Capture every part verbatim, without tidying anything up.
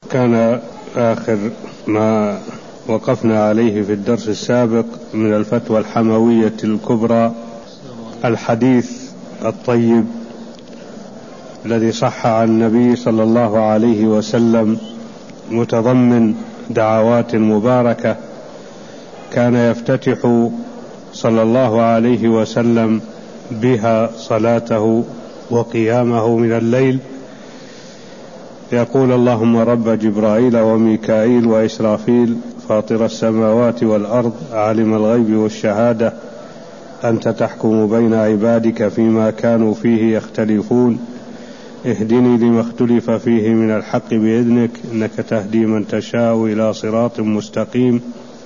كان آخر ما وقفنا عليه في الدرس السابق من الفتوى الحموية الكبرى الحديث الطيب الذي صح عن النبي صلى الله عليه وسلم، متضمن دعوات مباركة كان يفتتح صلى الله عليه وسلم بها صلاته وقيامه من الليل، يقول: اللهم رب جبرائيل وميكائيل وإسرافيل فاطر السماوات والأرض عالم الغيب والشهادة أنت تحكم بين عبادك فيما كانوا فيه يختلفون اهدني لما اختلف فيه من الحق بإذنك إنك تهدي من تشاء إلى صراط مستقيم.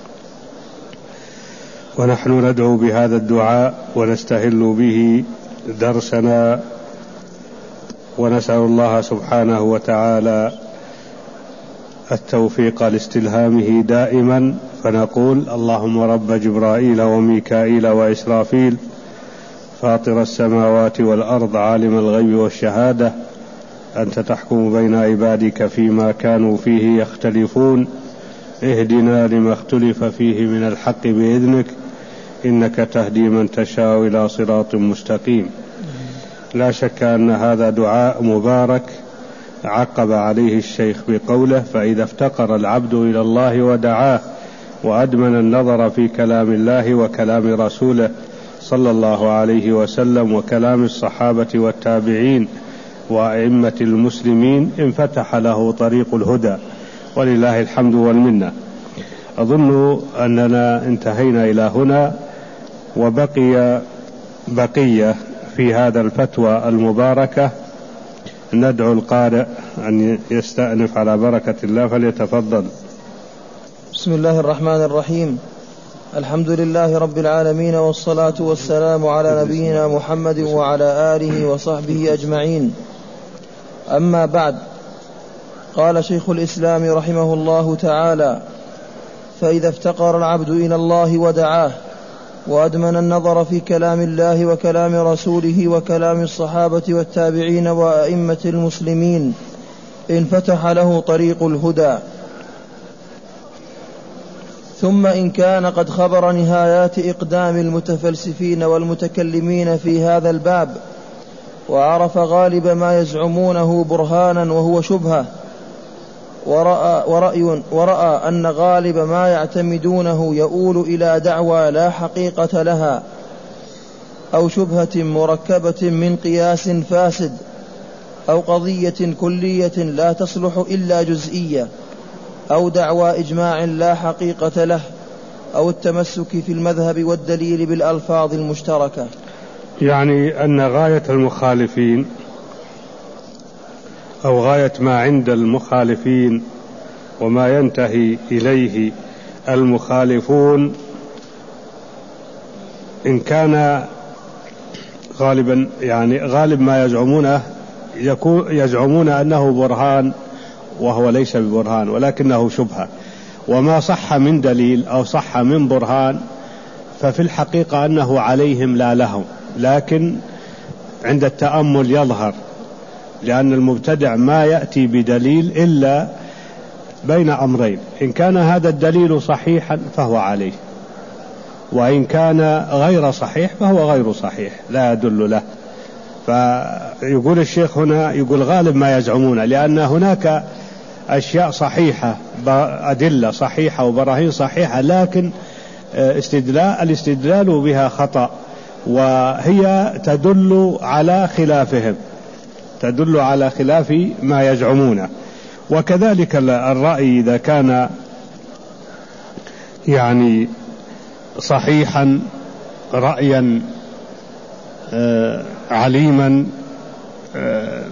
ونحن ندعو بهذا الدعاء ونستهل به درسنا، ونسأل الله سبحانه وتعالى التوفيق لاستلهامه دائما، فنقول: اللهم رب جبرائيل وميكائيل وإسرافيل فاطر السماوات والأرض عالم الغيب والشهادة أنت تحكم بين عبادك فيما كانوا فيه يختلفون اهدنا لما اختلف فيه من الحق بإذنك إنك تهدي من تشاء إلى صراط مستقيم. لا شك أن هذا دعاء مبارك عقب عليه الشيخ بقوله: فإذا افتقر العبد إلى الله ودعاه وأدمن النظر في كلام الله وكلام رسوله صلى الله عليه وسلم وكلام الصحابة والتابعين وأئمة المسلمين انفتح له طريق الهدى، ولله الحمد والمنة. أظن أننا انتهينا إلى هنا، وبقي بقية في هذا الفتوى المباركة. ندعو القارئ أن يستأنف على بركة الله، فليتفضل. بسم الله الرحمن الرحيم. الحمد لله رب العالمين، والصلاة والسلام على نبينا محمد وعلى آله وصحبه أجمعين. أما بعد، قال شيخ الإسلام رحمه الله تعالى: فإذا افتقر العبد إلى الله ودعاه وأدمن النظر في كلام الله وكلام رسوله وكلام الصحابة والتابعين وأئمة المسلمين انفتح له طريق الهدى. ثم إن كان قد خبر نهايات إقدام المتفلسفين والمتكلمين في هذا الباب، وعرف غالب ما يزعمونه برهانا وهو شبهة، ورأى, ورأي ورأى أن غالب ما يعتمدونه يؤول إلى دعوى لا حقيقة لها، أو شبهة مركبة من قياس فاسد، أو قضية كلية لا تصلح إلا جزئية، أو دعوى إجماع لا حقيقة له، أو التمسك في المذهب والدليل بالألفاظ المشتركة. يعني أن غاية المخالفين أو غاية ما عند المخالفين وما ينتهي إليه المخالفون، إن كان غالبا يعني غالب ما يزعمونه يكون يزعمون أنه برهان، وهو ليس ببرهان ولكنه شبهة، وما صح من دليل أو صح من برهان ففي الحقيقة أنه عليهم لا لهم، لكن عند التأمل يظهر، لأن المبتدع ما يأتي بدليل إلا بين أمرين: إن كان هذا الدليل صحيحا فهو عليه، وإن كان غير صحيح فهو غير صحيح لا يدل له. فيقول الشيخ هنا، يقول غالب ما يزعمون، لأن هناك أشياء صحيحة، أدلة صحيحة وبراهين صحيحة، لكن استدلال الاستدلال بها خطأ، وهي تدل على خلافهم، تدل على خلاف ما يزعمونه. وكذلك الرأي إذا كان يعني صحيحا رأيا آه عليما آه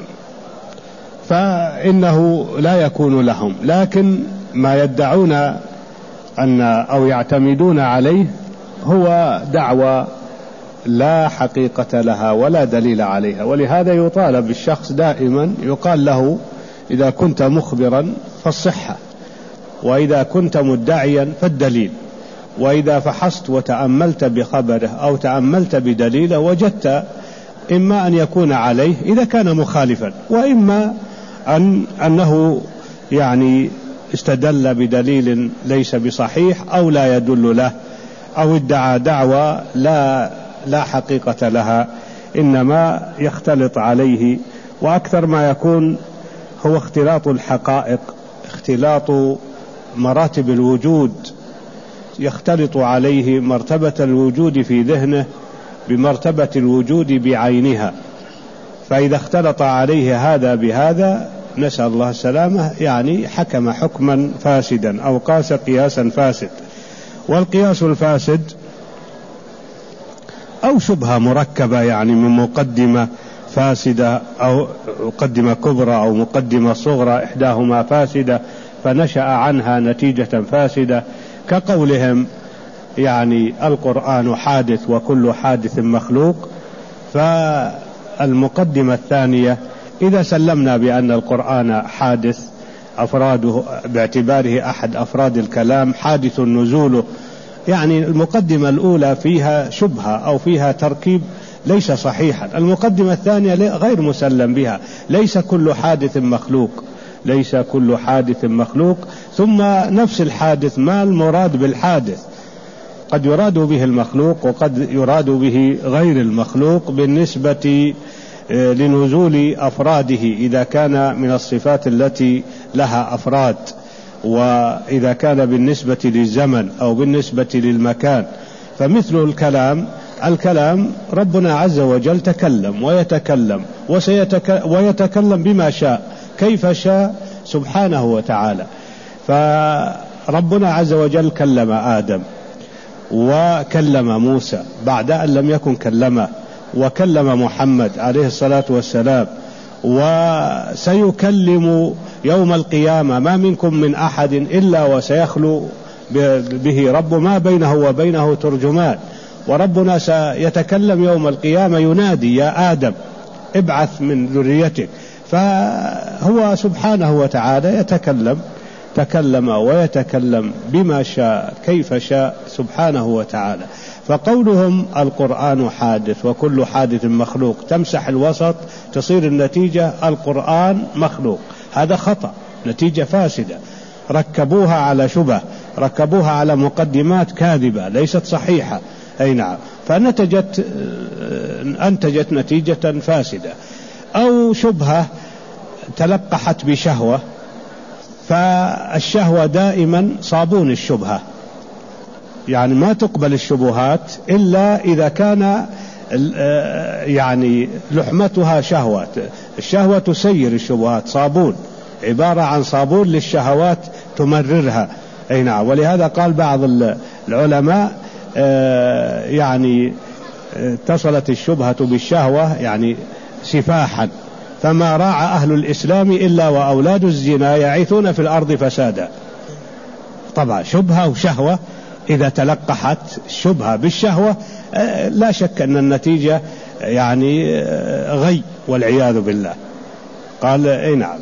فإنه لا يكون لهم، لكن ما يدعون أن أو يعتمدون عليه هو دعوى لا حقيقة لها ولا دليل عليها. ولهذا يطالب الشخص دائما، يقال له: إذا كنت مخبرا فالصحة، وإذا كنت مدعيا فالدليل. وإذا فحصت وتأملت بخبره أو تأملت بدليله وجدت إما أن يكون عليه إذا كان مخالفا، وإما أن أنه يعني استدل بدليل ليس بصحيح أو لا يدل له، أو ادعى دعوى لا لا حقيقة لها، إنما يختلط عليه. وأكثر ما يكون هو اختلاط الحقائق، اختلاط مراتب الوجود، يختلط عليه مرتبة الوجود في ذهنه بمرتبة الوجود بعينها، فإذا اختلط عليه هذا بهذا نسأل الله السلامة يعني حكم حكما فاسدا أو قاس قياسا فاسد. والقياس الفاسد أو شبهة مركبة يعني من مقدمة فاسدة أو مقدمة كبرى أو مقدمة صغرى إحداهما فاسدة فنشأ عنها نتيجة فاسدة، كقولهم يعني القرآن حادث وكل حادث مخلوق. فالمقدمة الثانية إذا سلمنا بأن القرآن حادث أفراده باعتباره أحد أفراد الكلام حادث نزوله، يعني المقدمة الأولى فيها شبهة أو فيها تركيب ليس صحيحا. المقدمة الثانية غير مسلم بها، ليس كل حادث مخلوق، ليس كل حادث مخلوق. ثم نفس الحادث ما المراد بالحادث؟ قد يراد به المخلوق وقد يراد به غير المخلوق بالنسبة لنزول أفراده إذا كان من الصفات التي لها أفراد، وإذا كان بالنسبة للزمن أو بالنسبة للمكان. فمثل الكلام، الكلام ربنا عز وجل تكلم ويتكلم وسيتك ويتكلم بما شاء كيف شاء سبحانه وتعالى. فربنا عز وجل كلم آدم وكلم موسى بعد أن لم يكن كلمه، وكلم محمد عليه الصلاة والسلام، وسيكلم يوم القيامة ما منكم من أحد إلا وسيخلو به رب ما بينه وبينه ترجمان. وربنا سيتكلم يوم القيامة ينادي يا آدم ابعث من ذريتك. فهو سبحانه وتعالى يتكلم، تكلم ويتكلم بما شاء كيف شاء سبحانه وتعالى. فقولهم القرآن حادث وكل حادث مخلوق تمسح الوسط تصير النتيجة القرآن مخلوق، هذا خطأ، نتيجة فاسدة، ركبوها على شبه، ركبوها على مقدمات كاذبة ليست صحيحة. أي نعم، فنتجت أنتجت نتيجة فاسدة. أو شبهة تلقحت بشهوة، فالشهوة دائما صابون الشبهة، يعني ما تقبل الشبهات إلا إذا كان يعني لحمتها شهوة. الشهوة تسير الشبهات، صابون، عبارة عن صابون للشهوات تمررها. أي نعم، ولهذا قال بعض العلماء يعني اتصلت الشبهة بالشهوة يعني سفاحا، فما راعى أهل الإسلام إلا وأولاد الزنا يعيثون في الأرض فسادا. طبعا شبهة وشهوة إذا تلقحت الشبهة بالشهوة لا شك أن النتيجة يعني غي والعياذ بالله. قال اي نعم،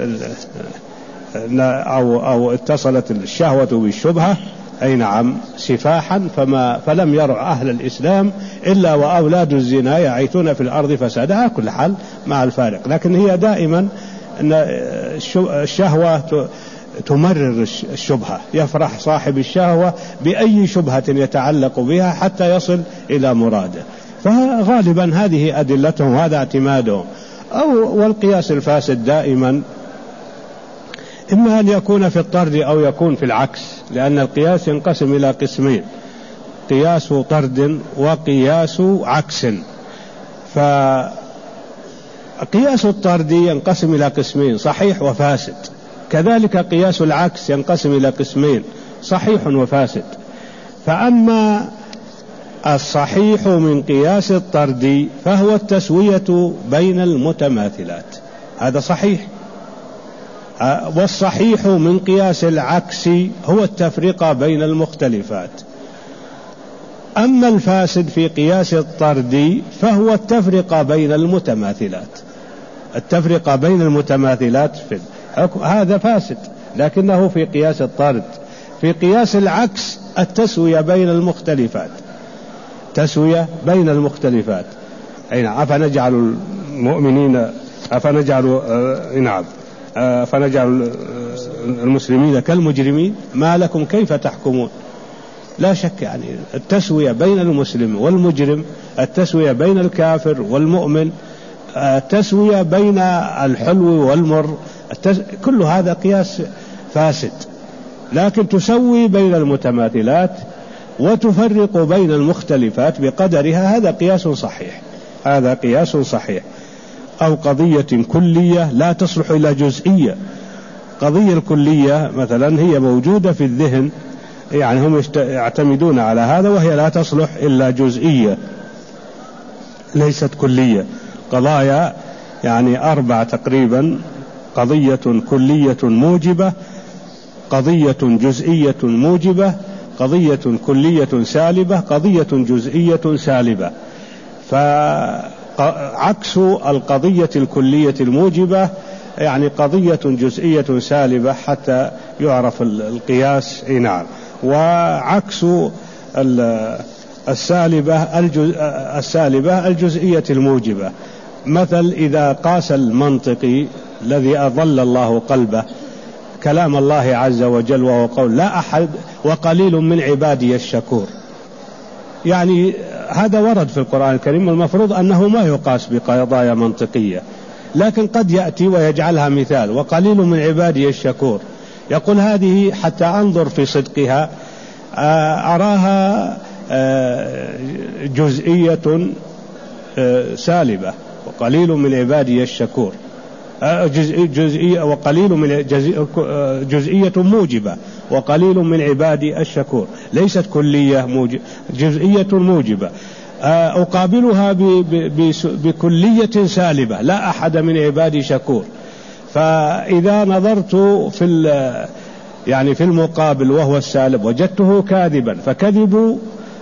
أو, أو اتصلت الشهوة بالشبهة أي نعم سفاحا، فما فلم يرع أهل الإسلام إلا وأولاد الزنا يعيثون في الأرض فسادا. على كل حال مع الفارق، لكن هي دائما أن الشهوة تمرر الشبهة، يفرح صاحب الشهوة بأي شبهة يتعلق بها حتى يصل إلى مراده. فغالبا هذه أدلتهم، هذا اعتمادهم. أو والقياس الفاسد دائما إما أن يكون في الطرد أو يكون في العكس، لأن القياس ينقسم إلى قسمين: قياس طرد وقياس عكس. فقياس الطرد ينقسم إلى قسمين: صحيح وفاسد. كذلك قياس العكس ينقسم إلى قسمين: صحيح وفاسد. فأما الصحيح من قياس الطرد فهو التسوية بين المتماثلات، هذا صحيح. والصحيح من قياس العكس هو التفرقة بين المختلفات. أما الفاسد في قياس الطرد فهو التفرقة بين المتماثلات، التفرقة بين المتماثلات في هذا فاسد، لكنه في قياس الطرد. في قياس العكس التسوية بين المختلفات، تسوية بين المختلفات. أي نعم، أفنجعل المؤمنين أفنجعل آه نعم أفنجعل المسلمين كالمجرمين ما لكم كيف تحكمون. لا شك يعني التسوية بين المسلم والمجرم، التسوية بين الكافر والمؤمن، التسوية بين الحلو والمر، كل هذا قياس فاسد. لكن تسوي بين المتماثلات وتفرق بين المختلفات بقدرها، هذا قياس صحيح، هذا قياس صحيح. أو قضية كلية لا تصلح إلى جزئية. قضية الكلية مثلا هي موجودة في الذهن، يعني هم يعتمدون على هذا، وهي لا تصلح إلا جزئية ليست كلية. قضايا يعني أربع تقريبا: قضية كلية موجبة، قضية جزئية موجبة، قضية كلية سالبة، قضية جزئية سالبة. فعكس القضية الكلية الموجبة يعني قضية جزئية سالبة حتى يعرف القياس. نعم. وعكس السالبة السالبة الجزئية الموجبة. مثل إذا قاس المنطقي الذي أضل الله قلبه كلام الله عز وجل وهو قول لا أحد وقليل من عبادي الشكور، يعني هذا ورد في القرآن الكريم، المفروض أنه ما يقاس بقضايا منطقية، لكن قد يأتي ويجعلها مثال وقليل من عبادي الشكور. يقول هذه حتى أنظر في صدقها أراها جزئية سالبة، وقليل من عبادي الشكور جزئية، وقليل من جزئية موجبة، وقليل من عبادي الشكور، ليست كلية موجبة، جزئية موجبة. أقابلها بكلية سالبة لا أحد من عبادي شكور. فإذا نظرت في يعني في المقابل وهو السالب وجدته كاذبا، فكذب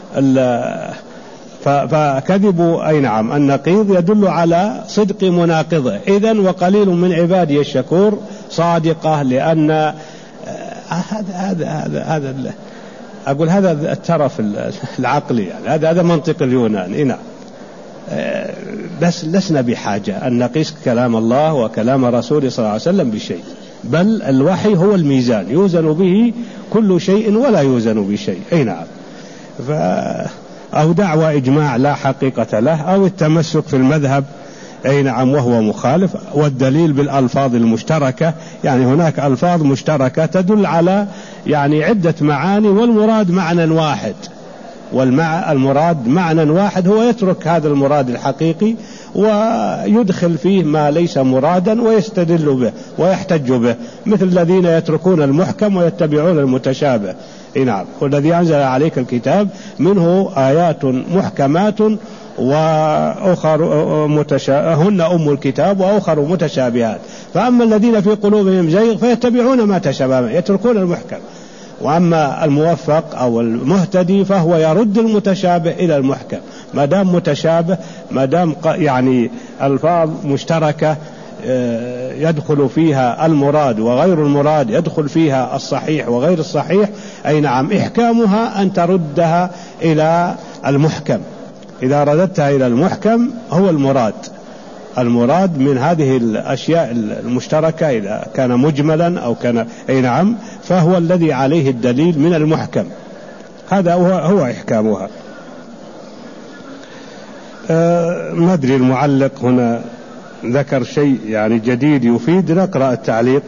فكذب أي نعم النقيض يدل على صدق مناقضه. إذن وقليل من عبادي الشكور صادقة، لأن هذا هذا هذا هذا أقول هذا الترف العقلي، يعني هذا هذا منطق اليونان. نعم. بس لسنا بحاجة أن نقيس كلام الله وكلام رسوله صلى الله عليه وسلم بشيء، بل الوحي هو الميزان يوزن به كل شيء ولا يوزن بشيء. أي نعم. ف أو دعوى إجماع لا حقيقة له، أو التمسك في المذهب أي نعم وهو مخالف. والدليل بالألفاظ المشتركة، يعني هناك ألفاظ مشتركة تدل على يعني عدة معاني والمراد معنى واحد، والمراد معنى واحد هو يترك هذا المراد الحقيقي ويدخل فيه ما ليس مرادا ويستدل به ويحتج به، مثل الذين يتركون المحكم ويتبعون المتشابه. نعم. والذي أنزل عليك الكتاب منه آيات محكمات وأخر متشابهات هن أم الكتاب وأخر متشابهات. فأما الذين في قلوبهم زيغ فيتبعون ما تشابه، يتركون المحكم. وأما الموفق أو المهتدي فهو يرد المتشابه إلى المحكم، ما دام متشابه، ما دام يعني ألفاظ مشتركة يدخل فيها المراد وغير المراد، يدخل فيها الصحيح وغير الصحيح. أي نعم. إحكامها أن تردها إلى المحكم. إذا رددتها إلى المحكم هو المراد، المراد من هذه الأشياء المشتركة إذا كان مجملا أو كان أي نعم فهو الذي عليه الدليل من المحكم، هذا هو, هو إحكامها. أه ما أدري المعلق هنا ذكر شيء يعني جديد يفيد، نقرأ التعليق.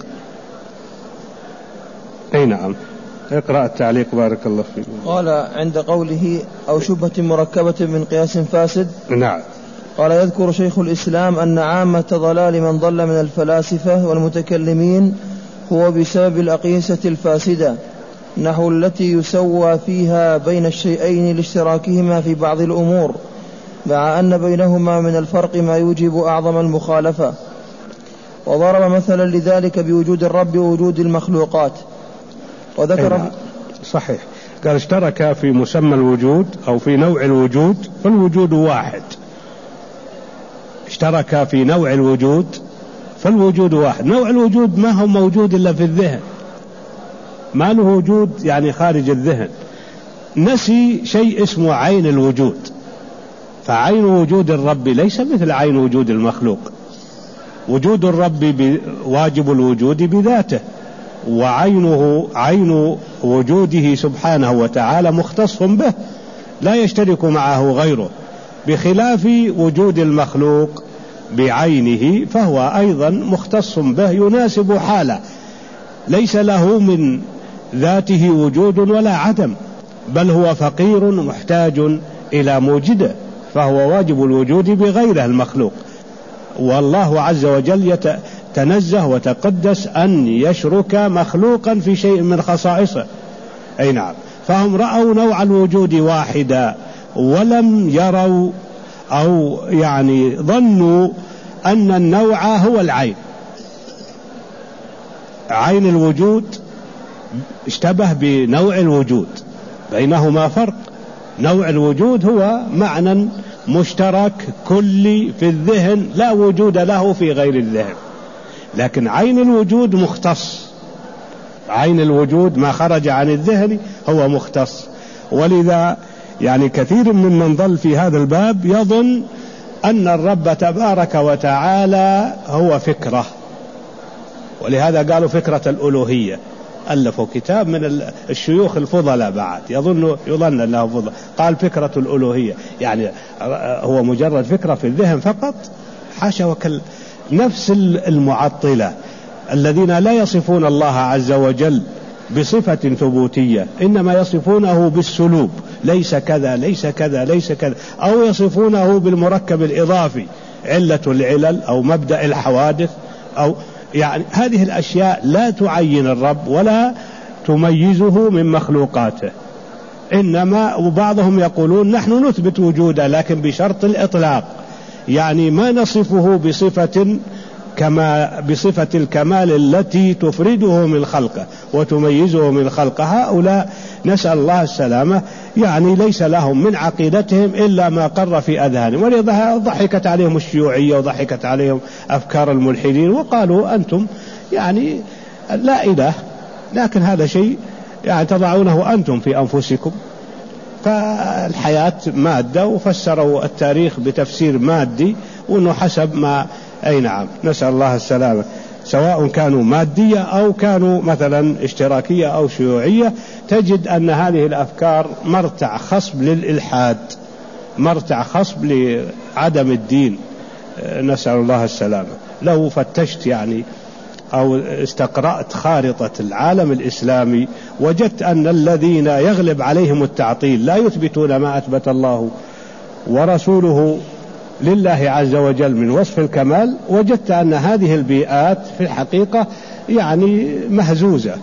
أي نعم. اقرأ التعليق بارك الله فيك. قال عند قوله أو شبهة مركبة من قياس فاسد. نعم. قال يذكر شيخ الإسلام أن عامة ضلال من ضل من الفلاسفة والمتكلمين هو بسبب الأقيسة الفاسدة، نحو التي يسوى فيها بين الشيئين لاشتراكهما في بعض الأمور، مع أن بينهما من الفرق ما يوجب أعظم المخالفة. وضرب مثلا لذلك بوجود الرب ووجود المخلوقات. وذكر أيوة. صحيح. قال اشترك في مسمى الوجود أو في نوع الوجود، فالوجود واحد. اشترك في نوع الوجود فالوجود واحد. نوع الوجود ما هو موجود إلا في الذهن، ما له وجود يعني خارج الذهن. نسي شيء اسمه عين الوجود، فعين وجود الرب ليس مثل عين وجود المخلوق. وجود الرب واجب الوجود بذاته، وعينه عين وجوده سبحانه وتعالى مختص به لا يشترك معه غيره، بخلاف وجود المخلوق بعينه فهو أيضا مختص به يناسب حاله، ليس له من ذاته وجود ولا عدم، بل هو فقير محتاج إلى موجده، فهو واجب الوجود بغيره المخلوق. والله عز وجل يتنزه وتقدس أن يشرك مخلوقا في شيء من خصائصه. أي نعم، فهم رأوا نوع الوجود واحدا ولم يروا أو يعني ظنوا أن النوع هو العين. عين الوجود اشتبه بنوع الوجود، بينهما فرق. نوع الوجود هو معنى مشترك كلي في الذهن لا وجود له في غير الذهن، لكن عين الوجود مختص. عين الوجود ما خرج عن الذهن هو مختص. ولذا يعني كثير ممن ظل في هذا الباب يظن أن الرب تبارك وتعالى هو فكرة، ولهذا قالوا فكرة الألوهية. ألفوا كتاب من الشيوخ الفضلاء بعد يظن يظن أنه فضل، قال فكرة الألوهية، يعني هو مجرد فكرة في الذهن فقط. حاشا وكل. نفس المعطلة الذين لا يصفون الله عز وجل بصفة ثبوتية، إنما يصفونه بالسلوب، ليس كذا ليس كذا ليس كذا، أو يصفونه بالمركب الإضافي، علة العلل أو مبدأ الحوادث، أو يعني هذه الأشياء لا تعين الرب ولا تميزه من مخلوقاته. إنما وبعضهم يقولون نحن نثبت وجوده لكن بشرط الإطلاق، يعني ما نصفه بصفة كما بصفة الكمال التي تفرده من خلقه وتميزه من خلقه. هؤلاء نسأل الله السلامة يعني ليس لهم من عقيدتهم إلا ما قر في أذهانهم، ولذا ضحكت عليهم الشيوعية وضحكت عليهم أفكار الملحدين وقالوا أنتم يعني لا إله، لكن هذا شيء يعني تضعونه أنتم في أنفسكم. فالحياة مادة وفسروا التاريخ بتفسير مادي وأنه حسب ما أي نعم نسأل الله السلامة، سواء كانوا مادية أو كانوا مثلا اشتراكية أو شيوعية، تجد أن هذه الأفكار مرتع خصب للإلحاد، مرتع خصب لعدم الدين، نسأل الله السلامة. لو فتشت يعني أو استقرأت خارطة العالم الإسلامي وجدت أن الذين يغلب عليهم التعطيل لا يثبتون ما أثبت الله ورسوله لله عز وجل من وصف الكمال، وجدت أن هذه البيئات في الحقيقة يعني مهزوزة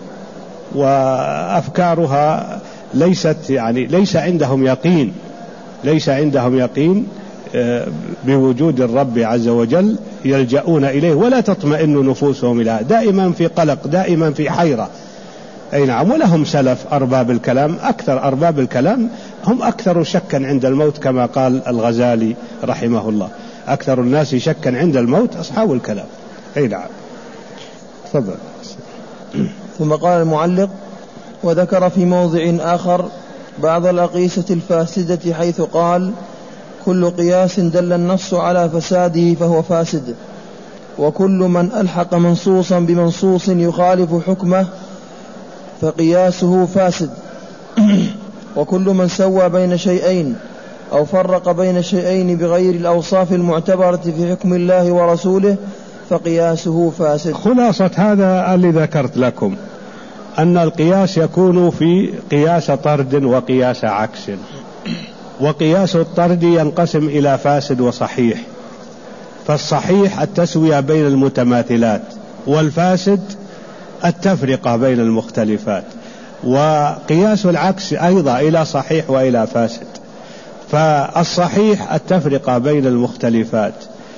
وأفكارها ليست يعني ليس عندهم يقين ليس عندهم يقين بوجود الرب عز وجل، يلجؤون إليه ولا تطمئن نفوسهم إليه، دائما في قلق دائما في حيرة. أي نعم. ولهم سلف أرباب الكلام، أكثر أرباب الكلام هم أكثر شكا عند الموت، كما قال الغزالي رحمه الله، أكثر الناس شكا عند الموت أصحاب الكلام. أي نعم. تفضل. ثم قال المعلق: وذكر في موضع آخر بعض الأقيسة الفاسدة حيث قال: كل قياس دل النص على فساده فهو فاسد، وكل من ألحق منصوصا بمنصوص يخالف حكمه فقياسه فاسد، وكل من سوى بين شيئين أو فرق بين شيئين بغير الأوصاف المعتبرة في حكم الله ورسوله فقياسه فاسد. خلاصة هذا اللي ذكرت لكم أن القياس يكون في قياس طرد وقياس عكس، وقياس الطرد ينقسم إلى فاسد وصحيح، فالصحيح التسوية بين المتماثلات، والفاسد التفرقة بين المختلفات، وقياس العكس أيضا إلى صحيح وإلى فاسد. فالصحيح التفرقة بين المختلفات،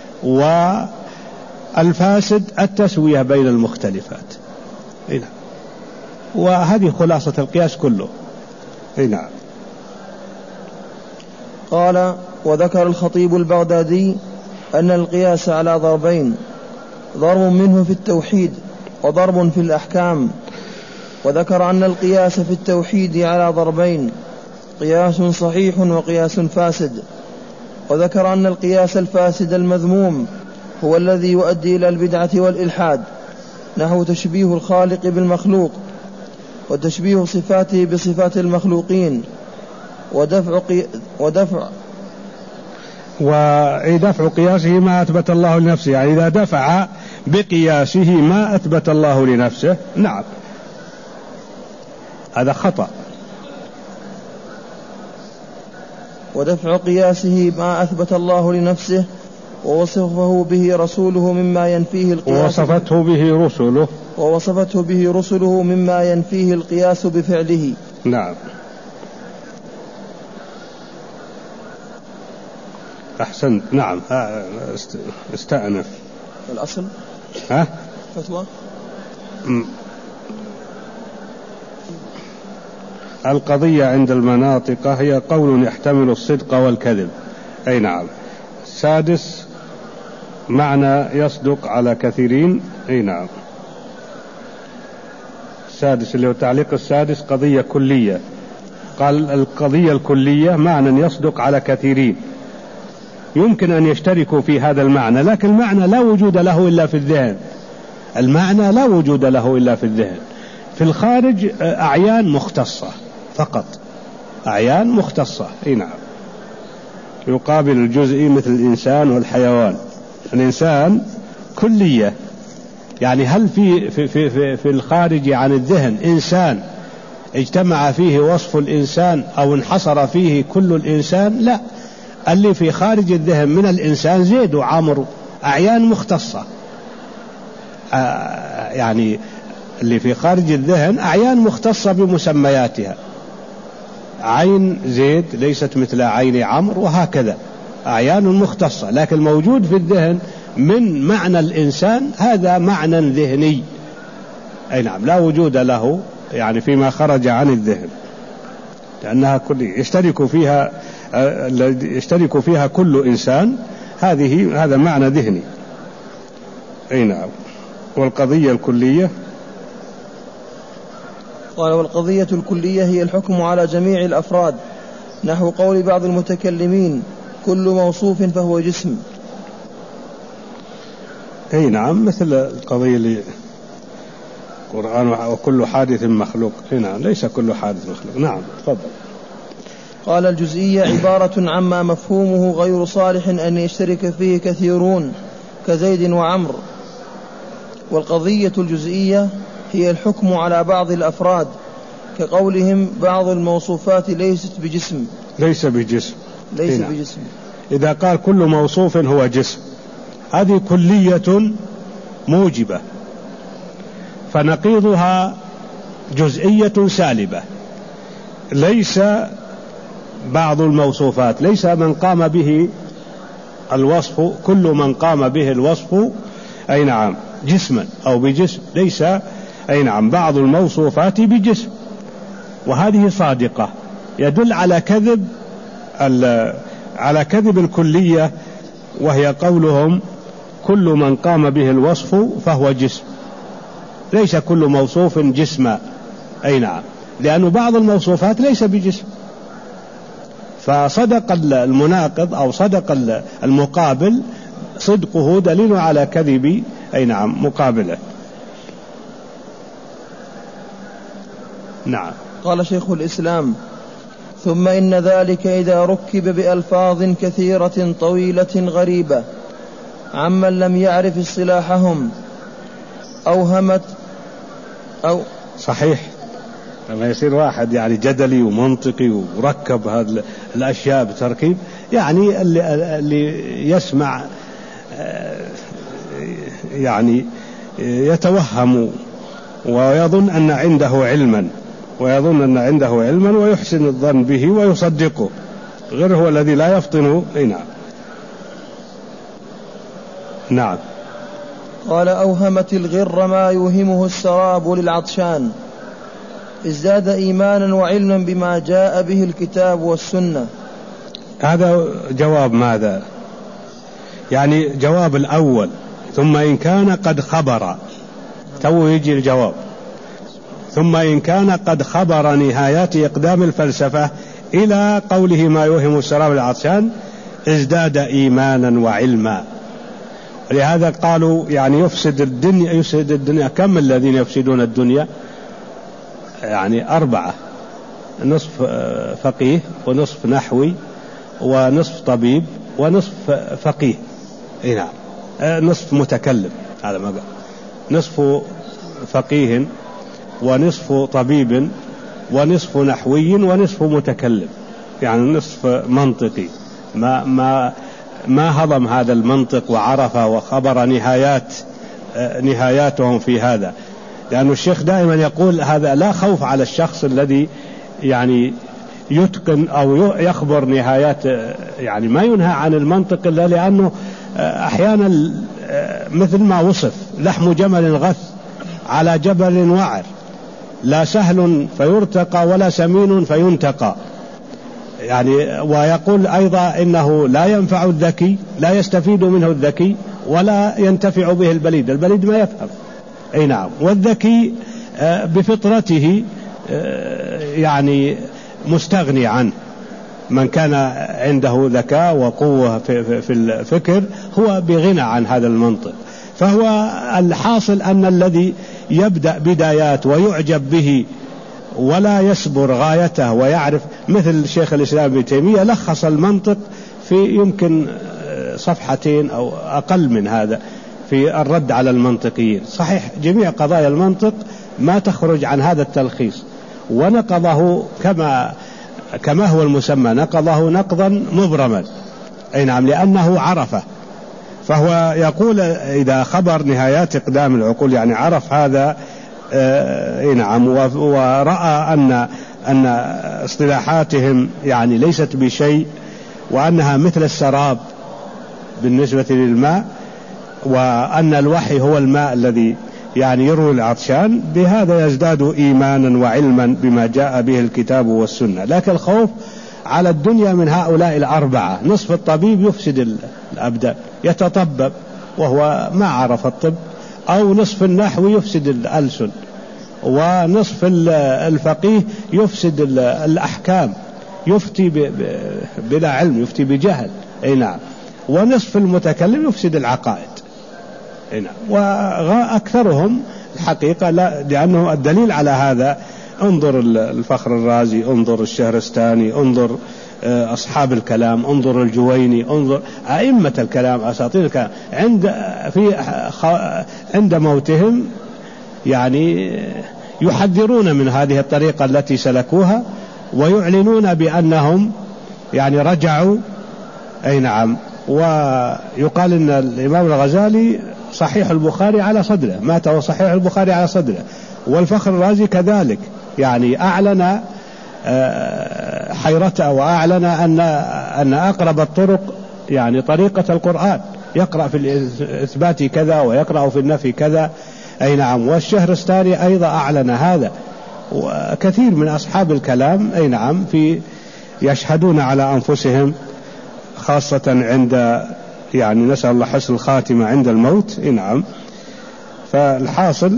والفاسد التسوية بين المختلفات. هنا. وهذه خلاصة القياس كله. هنا. قال: وذكر الخطيب البغدادي أن القياس على ضربين، ضرب منه في التوحيد وضرب في الأحكام، وذكر أن القياس في التوحيد على ضربين، قياس صحيح وقياس فاسد، وذكر أن القياس الفاسد المذموم هو الذي يؤدي إلى البدعة والإلحاد، نحو تشبيه الخالق بالمخلوق، وتشبيه صفاته بصفات المخلوقين، ودفع قي... ودفع ودفع قياسه ما أثبت الله لنفسه، يعني إذا دفع بقياسه ما أثبت الله لنفسه نعم هذا خطأ. ودفع قياسه ما أثبت الله لنفسه ووصفه به رسوله مما ينفيه القياس ووصفته به رسله ووصفته به رسله مما ينفيه القياس بفعله. نعم أحسنت. نعم استأنف الأصل ها فتوى م. القضية عند المناطق هي قول يحتمل الصدق والكذب. أي نعم. سادس معنى يصدق على كثيرين. أي نعم. السادس اللي هو التعليق السادس قضية كلية، قال القضية الكلية معنى يصدق على كثيرين، يمكن أن يشتركوا في هذا المعنى، لكن المعنى لا وجود له إلا في الذهن. المعنى لا وجود له إلا في الذهن. في الخارج أعيان مختصة فقط، أعيان مختصة. أي نعم. يقابل الجزئي مثل الإنسان والحيوان. الإنسان كلية، يعني هل في في في في, في الخارج عن الذهن إنسان اجتمع فيه وصف الإنسان أو انحصر فيه كل الإنسان؟ لا، اللي في خارج الذهن من الإنسان زيد وعمر، أعيان مختصة. آه يعني اللي في خارج الذهن أعيان مختصة بمسمياتها، عين زيد ليست مثل عين عمرو، وهكذا أعيان مختصة. لكن الموجود في الذهن من معنى الإنسان هذا معنى ذهني. أي نعم، لا وجود له يعني فيما خرج عن الذهن، لأنها كل يشترك فيها يشترك فيها كل إنسان. هذه هذا معنى ذهني. أي نعم. والقضية الكلية قال والقضية الكلية هي الحكم على جميع الأفراد، نحو قول بعض المتكلمين كل موصوف فهو جسم. أي نعم، مثل القضية اللي القرآن وكل حادث مخلوق. أي نعم، ليس كل حادث مخلوق. نعم تفضل. قال الجزئية عبارة عما مفهومه غير صالح أن يشترك فيه كثيرون كزيد وعمر. والقضية الجزئية هي الحكم على بعض الأفراد، كقولهم بعض الموصوفات ليست بجسم. ليس بجسم ليس بجسم. إذا قال كل موصوف هو جسم، هذه كلية موجبة، فنقيضها جزئية سالبة. ليس بعض الموصوفات، ليس من قام به الوصف، كل من قام به الوصف أي نعم جسما أو بجسم، ليس أي نعم بعض الموصوفات بجسم. وهذه صادقة، يدل على كذب على كذب الكلية، وهي قولهم كل من قام به الوصف فهو جسم. ليس كل موصوف جسما. أي نعم، لأن بعض الموصوفات ليس بجسم. فصدق المناقض أو صدق المقابل، صدقه دليل على كذب أي نعم مقابله. نعم. قال شيخ الإسلام: ثم إن ذلك إذا ركب بألفاظ كثيرة طويلة غريبة عمن لم يعرف اصطلاحهم أوهمت أو صحيح. لما يصير واحد يعني جدلي ومنطقي وركب هذه الأشياء بتركيب، يعني اللي, اللي يسمع يعني يتوهم ويظن أن عنده علما ويظن أن عنده علما ويحسن الظن به ويصدقه، غير هو الذي لا يفطن. نعم. نعم. قال: أوهمت الغر ما يوهمه السراب للعطشان، ازداد إيمانا وعلما بما جاء به الكتاب والسنة. هذا جواب ماذا؟ يعني جواب الأول، ثم إن كان قد خبر، تو يجي الجواب، ثم إن كان قد خبر نهايات إقدام الفلسفة إلى قوله ما يوهم السراب العطشان ازداد إيمانا وعلما. لهذا قالوا يعني يفسد الدنيا يفسد الدنيا. كم الذين يفسدون الدنيا؟ يعني أربعة: نصف فقيه، ونصف نحوي، ونصف طبيب، ونصف فقيه. اي نعم، نصف متكلم. هذا ما قال. نصف فقيه، ونصف طبيب، ونصف نحوي، ونصف متكلم، يعني نصف منطقي. ما ما ما هضم هذا المنطق وعرفه وخبر نهايات نهاياتهم في هذا. لأن الشيخ دائما يقول هذا لا خوف على الشخص الذي يعني يتقن أو يخبر نهايات، يعني ما ينهى عن المنطق إلا لأنه أحيانا مثل ما وصف: لحم جمل غث على جبل وعر، لا سهل فيرتقى ولا سمين فينتقى. يعني ويقول أيضا إنه لا ينفع الذكي، لا يستفيد منه الذكي، ولا ينتفع به البليد، البليد ما يفهم. أي نعم. والذكي بفطرته يعني مستغني عنه. من كان عنده ذكاء وقوة في الفكر هو بغنى عن هذا المنطق. فهو الحاصل أن الذي يبدأ بدايات ويعجب به ولا يصبر غايته ويعرف، مثل شيخ الإسلام ابن تيمية لخص المنطق في يمكن صفحتين أو أقل من هذا في الرد على المنطقيين. صحيح جميع قضايا المنطق ما تخرج عن هذا التلخيص، ونقضه كما كما هو المسمى، نقضه نقضا مبرما. أي نعم، لأنه عرفه. فهو يقول إذا خبر نهايات إقدام العقول يعني عرف هذا. أي نعم. ورأى أن أن اصطلاحاتهم يعني ليست بشيء، وأنها مثل السراب بالنسبة للماء، وأن الوحي هو الماء الذي يعني يروي العطشان. بهذا يزداد إيمانا وعلما بما جاء به الكتاب والسنة. لكن الخوف على الدنيا من هؤلاء الأربعة: نصف الطبيب يفسد الأبدان، يتطبب وهو ما عرف الطب، أو نصف النحو يفسد الألسن، ونصف الفقيه يفسد الأحكام، يفتي بلا علم، يفتي بجهل. أي نعم. ونصف المتكلم يفسد العقائد. أي نعم. وأكثرهم الحقيقة لا، لأنه الدليل على هذا انظر الفخر الرازي، انظر الشهرستاني، انظر أصحاب الكلام، انظر الجويني، انظر أئمة الكلام، أساطير الكلام، عند في عند موتهم يعني يحذرون من هذه الطريقة التي سلكوها، ويعلنون بأنهم يعني رجعوا. أي نعم. ويقال إن الإمام الغزالي صحيح البخاري على صدره، مات وصحيح البخاري على صدره، والفخر الرازي كذلك، يعني أعلن حيرته، وأعلن أن أن أقرب الطرق يعني طريقة القرآن، يقرأ في الإثبات كذا ويقرأ في النفي كذا. أي نعم. والشهرستاني أيضا أعلن هذا، وكثير من أصحاب الكلام أي نعم في يشهدون على أنفسهم، خاصة عند يعني نسأل الله حسن الخاتمة عند الموت. أي نعم. فالحاصل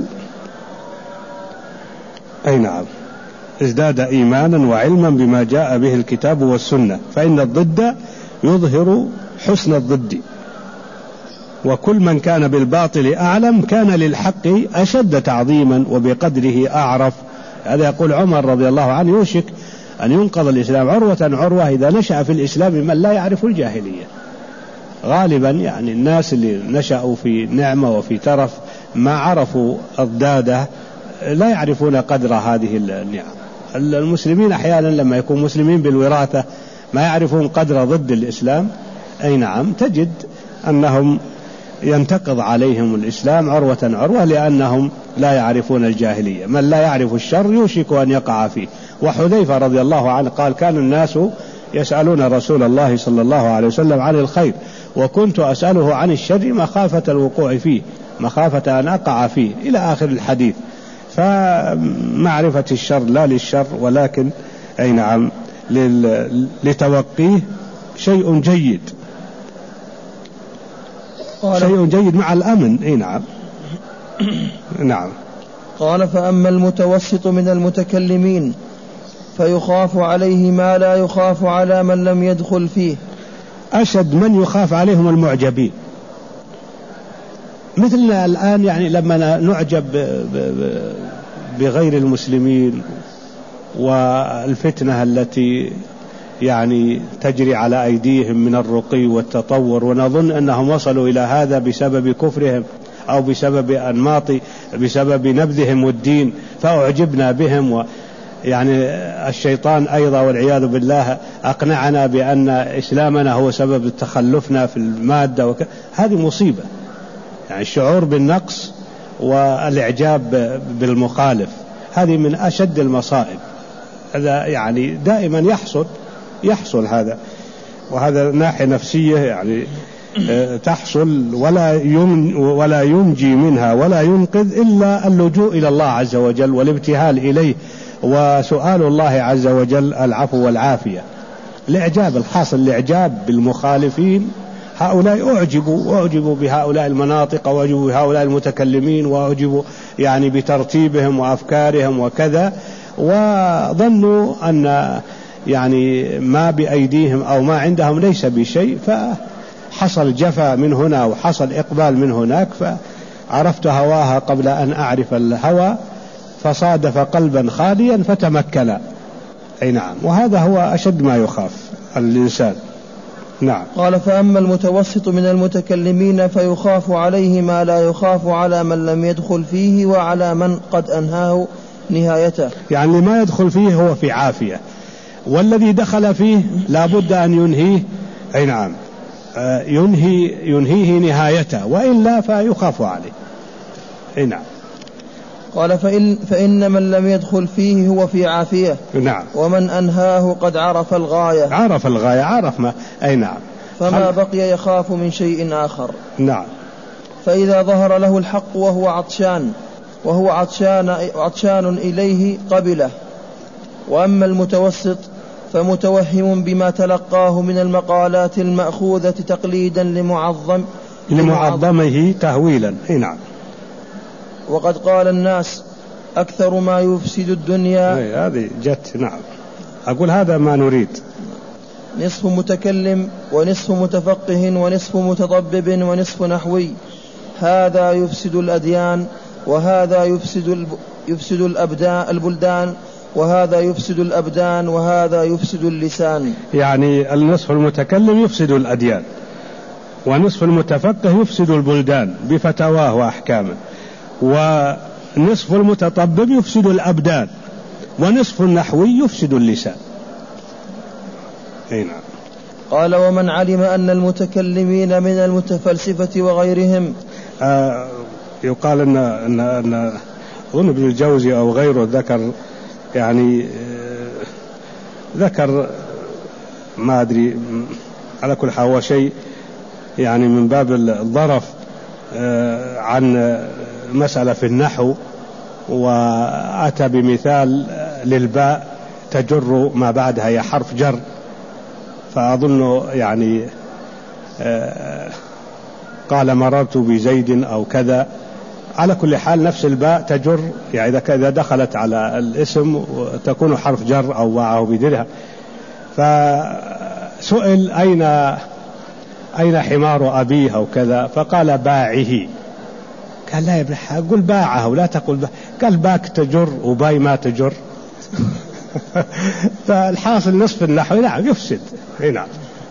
أي نعم ازداد إيمانا وعلما بما جاء به الكتاب والسنة، فإن الضد يظهر حسن الضد، وكل من كان بالباطل أعلم كان للحق أشد تعظيما وبقدره أعرف. هذا يقول عمر رضي الله عنه: يوشك أن ينقض الإسلام عروة عروة إذا نشأ في الإسلام من لا يعرف الجاهلية. غالبا يعني الناس اللي نشأوا في نعمة وفي ترف ما عرفوا الضادة، لا يعرفون قدر هذه النعم. المسلمين أحيانا لما يكون مسلمين بالوراثة ما يعرفون قدر ضد الإسلام. أي نعم. تجد أنهم ينتقض عليهم الإسلام عروة عروة لأنهم لا يعرفون الجاهلية. من لا يعرف الشر يوشك أن يقع فيه. وحذيفة رضي الله عنه قال: كان الناس يسألون رسول الله صلى الله عليه وسلم عن الخير، وكنت أسأله عن الشر مخافة الوقوع فيه، مخافة أن أقع فيه، إلى آخر الحديث. فمعرفة الشر لا للشر ولكن أي نعم لتوقيه شيء جيد، شيء جيد مع الأمن. أي نعم. نعم. قال: فأما المتوسط من المتكلمين فيخاف عليه ما لا يخاف على من لم يدخل فيه. أشد من يخاف عليهم المعجبين، مثلنا الآن يعني لما نعجب بغير المسلمين والفتنة التي يعني تجري على أيديهم من الرقي والتطور، ونظن أنهم وصلوا إلى هذا بسبب كفرهم أو بسبب أنماط بسبب نبذهم الدين، فأعجبنا بهم. ويعني الشيطان أيضا والعياذ بالله أقنعنا بأن إسلامنا هو سبب تخلفنا في المادة وك... هذه مصيبة، يعني الشعور بالنقص والإعجاب بالمخالف هذه من أشد المصائب. هذا يعني دائما يحصل يحصل هذا، وهذا ناحية نفسية يعني تحصل ولا ولا ينجي منها ولا ينقذ إلا اللجوء إلى الله عز وجل والابتهال إليه وسؤال الله عز وجل العفو والعافية. الإعجاب الحاصل الإعجاب بالمخالفين، هؤلاء أعجبوا أعجبوا بهؤلاء المناطق وأعجبوا بهؤلاء المتكلمين وأعجبوا يعني بترتيبهم وأفكارهم وكذا، وظنوا أن يعني ما بأيديهم أو ما عندهم ليس بشيء، فحصل جفا من هنا وحصل إقبال من هناك، فعرفت هواها قبل أن أعرف الهوى، فصادف قلبا خاليا فتمكن. أي نعم، وهذا هو أشد ما يخاف الإنسان. نعم. قال: فأما المتوسط من المتكلمين فيخاف عليه ما لا يخاف على من لم يدخل فيه وعلى من قد أنهاه نهايته. يعني ما يدخل فيه هو في عافية، والذي دخل فيه لا بد أن ينهيه. أي نعم، ينهي ينهيه نهايته، وإلا فيخاف عليه. أي نعم. قال: فإن, فإن من لم يدخل فيه هو في عافية. نعم. ومن أنهاه قد عرف الغاية. عرف الغاية، عرف ما. أي نعم. فما بقي يخاف من شيء آخر. نعم. فإذا ظهر له الحق وهو عطشان وهو عطشان, عطشان إليه قبله. وأما المتوسط فمتوهم بما تلقاه من المقالات المأخوذة تقليدا لمعظم لمعظمه تهويلا. نعم. وقد قال الناس: أكثر ما يفسد الدنيا. هذه جت. نعم. أقول هذا ما نريد. نصف متكلم ونصف متفقه ونصف متطبب ونصف نحوي، هذا يفسد الأديان وهذا يفسد يفسد الأبدان البلدان وهذا يفسد الأبدان وهذا يفسد اللسان. يعني النصف المتكلم يفسد الأديان، ونصف المتفقه يفسد البلدان بفتواه وأحكامه، ونصف المتطبب يفسد الأبدان، ونصف النحوي يفسد اللسان. أي نعم. قال: ومن علم أن المتكلمين من المتفلسفة وغيرهم. آه يقال أن أن أن أظن ابن الجوزي أو غيره ذكر يعني آه ذكر ما أدري على كل حال هو شيء يعني من باب الظرف آه عن مسألة في النحو، وأتى بمثال للباء تجر ما بعدها هي حرف جر، فأظن يعني آه قال مررت بزيد أو كذا. على كل حال نفس الباء تجر، يعني إذا دخلت على الاسم تكون حرف جر أو باعه بدرهم. فسئل أين أين حمار أبيه أو كذا، فقال باعه. قال لا يا ابن حق قل باعه ولا تقول باع. قال باك تجر وباي ما تجر. فالحاصل نصف النحو نعم يفسد. نعم.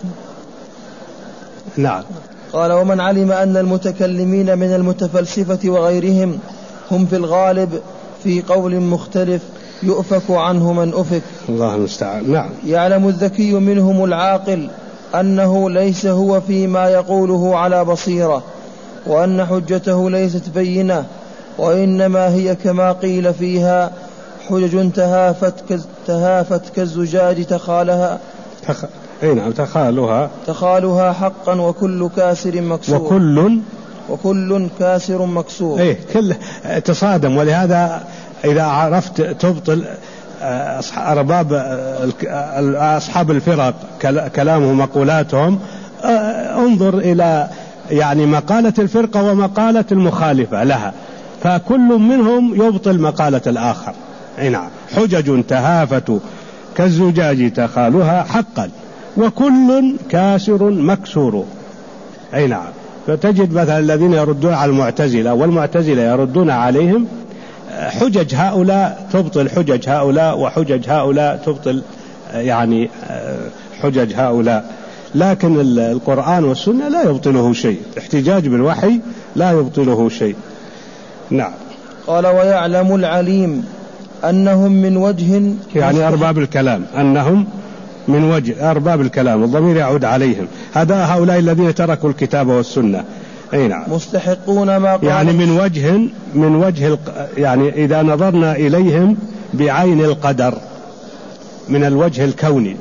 نعم. قال: ومن علم أن المتكلمين من المتفلسفة وغيرهم هم في الغالب في قول مختلف يؤفك عنه من أفك. الله المستعان. نعم. يعلم الذكي منهم العاقل أنه ليس هو فيما يقوله على بصيرة، وأن حجته ليست بينة، وإنما هي كما قيل فيها: حجج تهافت, كز تهافت كالزجاج تخالها تخ... أي نعم تخالها تخالها حقا وكل كاسر مكسور. وكل وكل كاسر مكسور. إيه كل تصادم. ولهذا إذا عرفت تبطل أرباب أصحاب الفرق كلامهم مقولاتهم، انظر إلى يعني مقالة الفرقة ومقالة المخالفة لها، فكل منهم يبطل مقالة الآخر. نعم. حجج تهافت كالزجاج تخالها حقا وكل كاسر مكسور. أي نعم. فتجد مثلا الذين يردون على المعتزلة والمعتزلة يردون عليهم، حجج هؤلاء تبطل حجج هؤلاء وحجج هؤلاء تبطل يعني حجج هؤلاء، لكن القرآن والسنة لا يبطله شيء، احتجاج بالوحي لا يبطله شيء. نعم. قال ويعلم العليم أنهم من وجه، يعني أرباب الكلام، أنهم من وجه أرباب الكلام، الضمير يعود عليهم، هذا هؤلاء الذين تركوا الكتاب والسنة. أي نعم. مستحقون ما قال، يعني من وجه من وجه يعني إذا نظرنا إليهم بعين القدر من الوجه الكوني،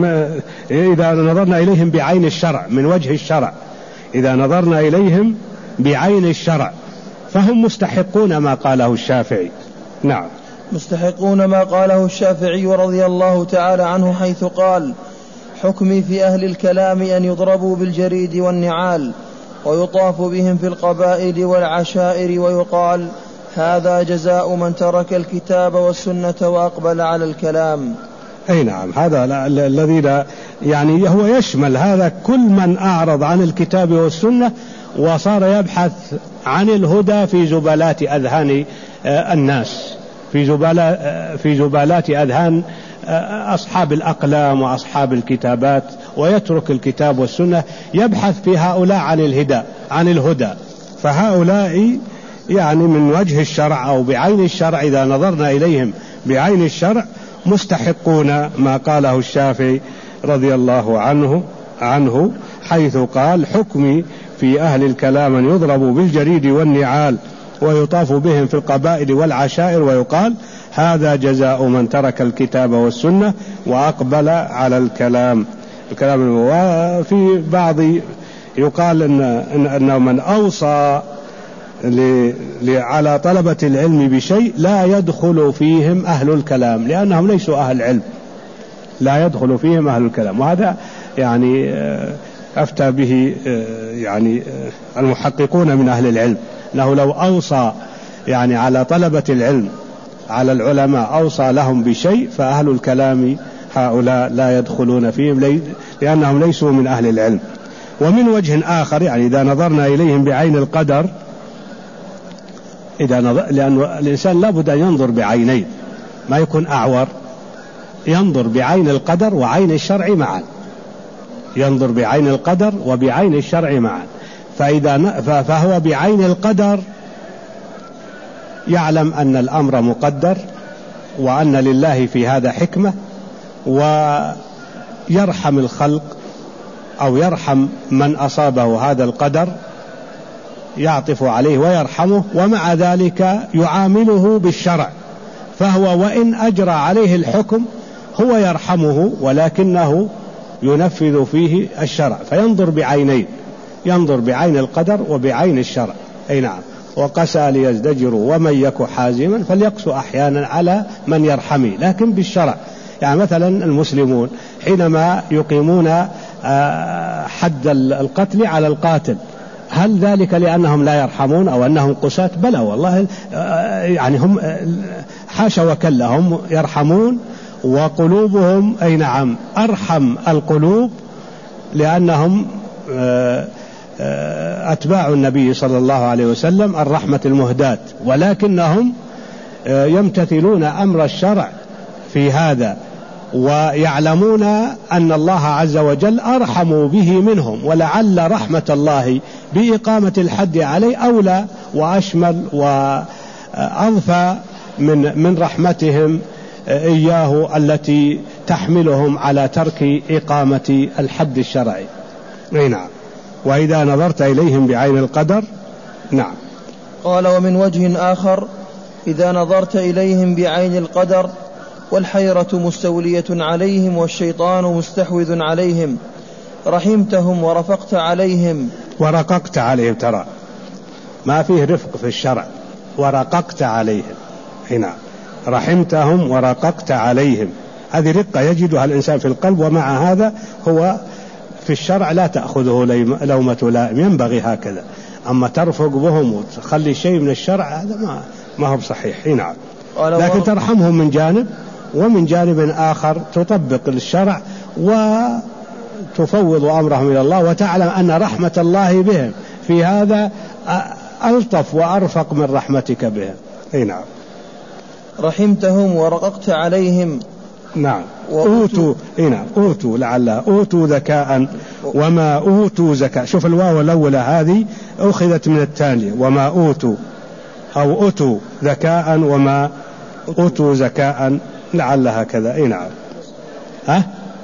إذا نظرنا إليهم بعين الشرع من وجه الشرع، إذا نظرنا إليهم بعين الشرع فهم مستحقون ما قاله الشافعي. نعم. مستحقون ما قاله الشافعي رضي الله تعالى عنه حيث قال: حكمي في أهل الكلام أن يضربوا بالجريد والنعال ويطاف بهم في القبائل والعشائر ويقال هذا جزاء من ترك الكتاب والسنة وأقبل على الكلام. أي نعم. هذا الذي لا يعني هو يشمل هذا كل من أعرض عن الكتاب والسنة وصار يبحث عن الهدى في زبالات أذهان الناس، في زبالات في زبالات أذهان أصحاب الأقلام وأصحاب الكتابات، ويترك الكتاب والسنة يبحث في هؤلاء عن الهدى عن الهدى فهؤلاء يعني من وجه الشرع أو بعين الشرع إذا نظرنا إليهم بعين الشرع مستحقون ما قاله الشافعي رضي الله عنه عنه حيث قال: حكمي في أهل الكلام أن يضربوا بالجريد والنعال ويطاف بهم في القبائل والعشائر ويقال هذا جزاء من ترك الكتاب والسنة وأقبل على الكلام. الكلام. وفي بعض يقال إن, إن, إن من أوصى على طلبة العلم بشيء لا يدخل فيهم أهل الكلام لأنهم ليسوا أهل علم، لا يدخل فيهم أهل الكلام. وهذا يعني أفتى به يعني المحققون من أهل العلم، أنه لو أوصى يعني على طلبة العلم على العلماء أوصى لهم بشيء فأهل الكلام هؤلاء لا يدخلون فيهم لأنهم ليسوا من أهل العلم. ومن وجه آخر يعني إذا نظرنا إليهم بعين القدر، إذا نظر لأن الإنسان لابد أن ينظر بعينين، ما يكون أعور، ينظر بعين القدر وعين الشرع معا، ينظر بعين القدر وبعين الشرع معا. فإذا فهو بعين القدر يعلم أن الأمر مقدر وأن لله في هذا حكمة، ويرحم الخلق أو يرحم من أصابه هذا القدر، يعطف عليه ويرحمه، ومع ذلك يعامله بالشرع، فهو وإن أجرى عليه الحكم هو يرحمه ولكنه ينفذ فيه الشرع، فينظر بعينين، ينظر بعين القدر وبعين الشرع. أي نعم. وقسى ليزدجروا ومن يك حازما فليقس أحيانا على من يرحمه، لكن بالشرع. يعني مثلا المسلمون حينما يقيمون حد القتل على القاتل، هل ذلك لأنهم لا يرحمون أو أنهم قساة؟ بلى والله، يعني هم حاشا وكلا، هم يرحمون وقلوبهم أي نعم أرحم القلوب، لأنهم أتباع النبي صلى الله عليه وسلم الرحمة المهداة، ولكنهم يمتثلون أمر الشرع في هذا، ويعلمون أن الله عز وجل أرحم به منهم، ولعل رحمة الله بإقامة الحد عليه أولى وأشمل وأضفى من من رحمتهم إياه التي تحملهم على ترك إقامة الحد الشرعي. نعم. وإذا نظرت إليهم بعين القدر. نعم. قال: ومن وجه آخر إذا نظرت إليهم بعين القدر والحيرة مستولية عليهم والشيطان مستحوذ عليهم رحمتهم ورفقت عليهم. ورققت عليهم، ترى ما فيه رفق في الشرع، ورققت عليهم. هنا رحمتهم ورققت عليهم، هذه رقة يجدها الإنسان في القلب، ومع هذا هو في الشرع لا تأخذه لومة لائم، ينبغي هكذا. أما ترفق بهم وتخلي شيء من الشرع هذا ما ما هو صحيح. نعم. لكن ترحمهم من جانب، ومن جانب آخر تطبق الشرع وتفوض أمرهم إلى الله، وتعلم أن رحمة الله بهم في هذا ألطف وأرفق من رحمتك بهم. أي نعم. رحمتهم ورققت عليهم. نعم. أوتوا إيه نعم أوتوا لعلها أوتوا ذكاء وما أوتوا زكاء. شوف الواو الأولى هذه أخذت من الثانية وما أوتوا، أو أوتوا ذكاء وما أوتوا زكاء لعلها كذا. إيه نعم. ها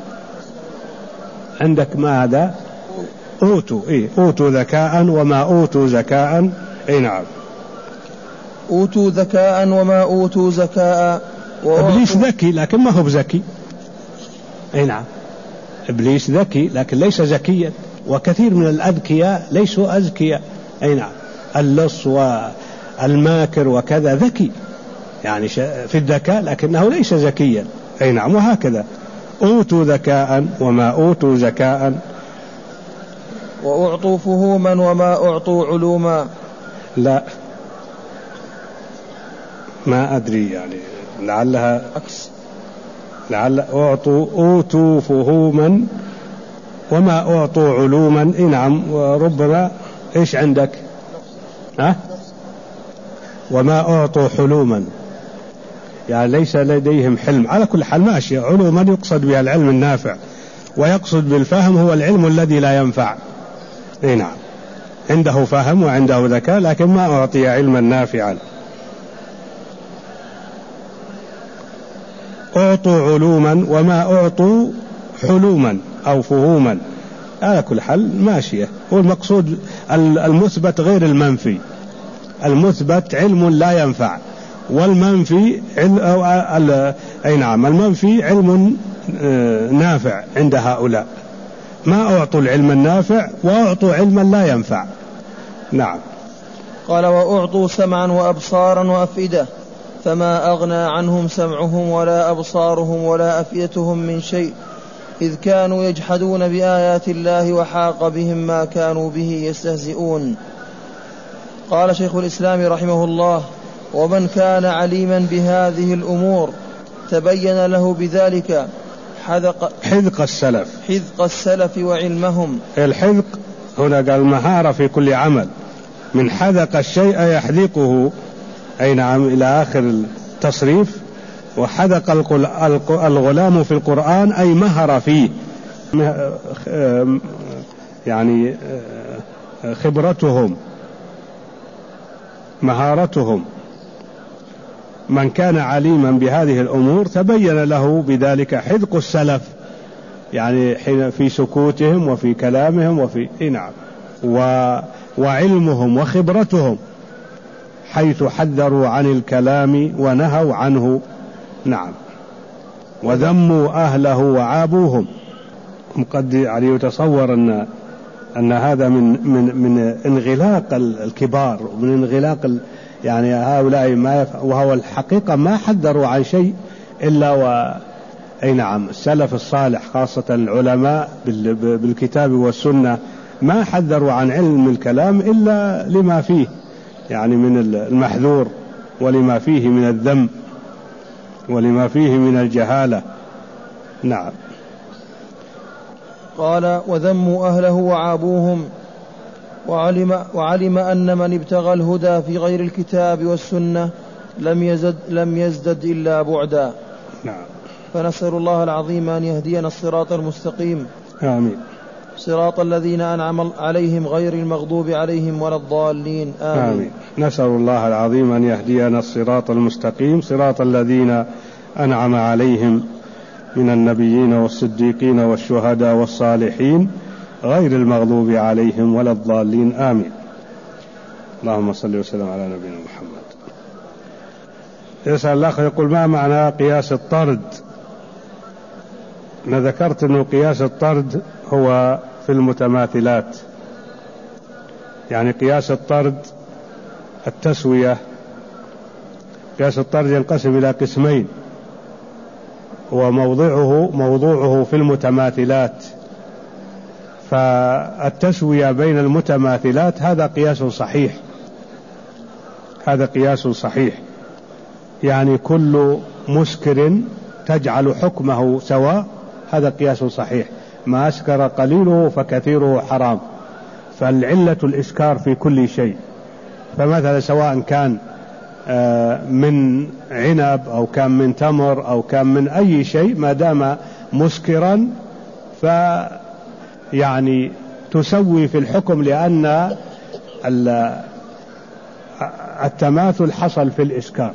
عندك ما هذا أوتوا إيه أوتوا ذكاء وما أوتوا زكاء. إيه نعم. أوتوا ذكاء وما أوتوا زكاء. إبليس ذكي لكن ما هو بذكي. أي نعم. إبليس ذكي لكن ليس ذكيا، وكثير من الأذكياء ليسوا أذكياء. أي نعم. اللص والماكر وكذا ذكي يعني في الذكاء لكنه ليس ذكيا. أي نعم. وهكذا أوتوا ذكاء وما أوتوا زكاء. وأعطوا فهوما وما أعطوا علوما. لا ما أدري يعني لعلها عكس. لعل أعطوا أوتوا فهوما وما أعطوا علوما. إيه نعم. وربما إيش عندك ها وما أعطوا حلوما يعني ليس لديهم حلم. على كل حال ماشي. علوما يقصد بها العلم النافع، ويقصد بالفهم هو العلم الذي لا ينفع. إيه نعم. عنده فهم وعنده ذكاء لكن ما أعطي علما نافعا. أعطوا علوما وما أعطوا حلوما أو فهوما. على كل حال ماشية. والمقصود المثبت غير المنفي. المثبت علم لا ينفع، والمنفي علم أي نعم المنفي علم نافع عند هؤلاء. ما أعطوا العلم النافع وأعطوا علما لا ينفع. نعم. قال وأعطوا سمعا وأبصارا وأفئدة فما أغنى عنهم سمعهم ولا أبصارهم ولا أفئدتهم من شيء إذ كانوا يجحدون بآيات الله وحاق بهم ما كانوا به يستهزئون. قال شيخ الإسلام رحمه الله ومن كان عليما بهذه الأمور تبين له بذلك حذق, حذق السلف حذق السلف وعلمهم. الحذق هنا قال مهارة في كل عمل. من حذق الشيء يحذقه. أي نعم إلى آخر التصريف. وحذق الغلام في القرآن أي مهر فيه يعني خبرتهم مهارتهم. من كان عليما بهذه الأمور تبين له بذلك حذق السلف يعني في سكوتهم وفي كلامهم وفي نعم وعلمهم وخبرتهم حيث حذروا عن الكلام ونهوا عنه. نعم. وذموا أهله وعابوهم. قد يعني يتصور أن أن هذا من من من انغلاق الكبار ومن انغلاق يعني هؤلاء ما يف... وهو الحقيقة ما حذروا عن شيء إلا و أي نعم السلف الصالح خاصة العلماء بال... بالكتاب والسنة ما حذروا عن علم الكلام إلا لما فيه يعني من المحذور ولما فيه من الذم ولما فيه من الجهالة. نعم. قال وذموا أهله وعابوهم وعلم, وعلم أن من ابتغى الهدى في غير الكتاب والسنة لم يزد, لم يزدد إلا بعدا. نعم. فنسأل الله العظيم أن يهدينا الصراط المستقيم. آمين. صراط الذين أنعم عليهم غير المغضوب عليهم ولا الضالين. آمين. آمين. نسأل الله العظيم أن يهدينا الصراط المستقيم صراط الذين أنعم عليهم من النبيين والصديقين والشهداء والصالحين غير المغضوب عليهم ولا الضالين. آمين. اللهم صل وسلم على نبينا محمد. يسأل الأخ يقول ما معنى قياس الطرد؟ أنا ذكرت أنه قياس الطرد هو في المتماثلات. يعني قياس الطرد التسوية. قياس الطرد ينقسم إلى قسمين وموضعه موضوعه في المتماثلات. فالتسوية بين المتماثلات هذا قياس صحيح. هذا قياس صحيح يعني كل مسكر تجعل حكمه سواء هذا قياس صحيح. ما أسكر قليله فكثيره حرام. فالعلة الإسكار في كل شيء. فمثلا سواء كان من عنب أو كان من تمر أو كان من أي شيء ما دام مسكرا فيعني تسوي في الحكم، لأن التماثل حصل في الإسكار.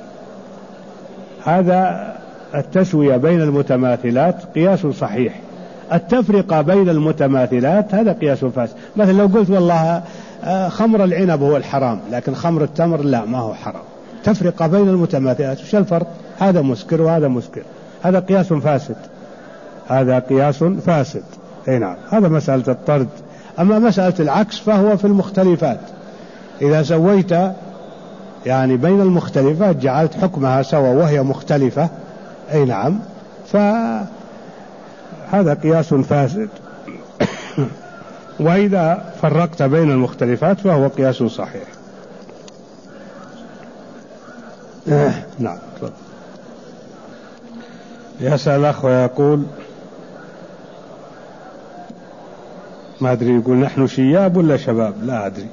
هذا التسوية بين المتماثلات قياس صحيح. التفرقة بين المتماثلات هذا قياس فاسد. مثلا لو قلت والله خمر العنب هو الحرام لكن خمر التمر لا ما هو حرام، تفرقة بين المتماثلات، وش الفرق؟ هذا مسكر وهذا مسكر، هذا قياس فاسد، هذا قياس فاسد. اي نعم، هذا مسألة الطرد. أما مسألة العكس فهو في المختلفات، إذا سويت يعني بين المختلفات جعلت حكمها سوا وهي مختلفة، أي نعم، فهذا قياس فاسد. وإذا فرقت بين المختلفات فهو قياس صحيح. نعم. يسأل الأخ ويقول ما أدري، يقول نحن شياب ولا شباب؟ لا أدري.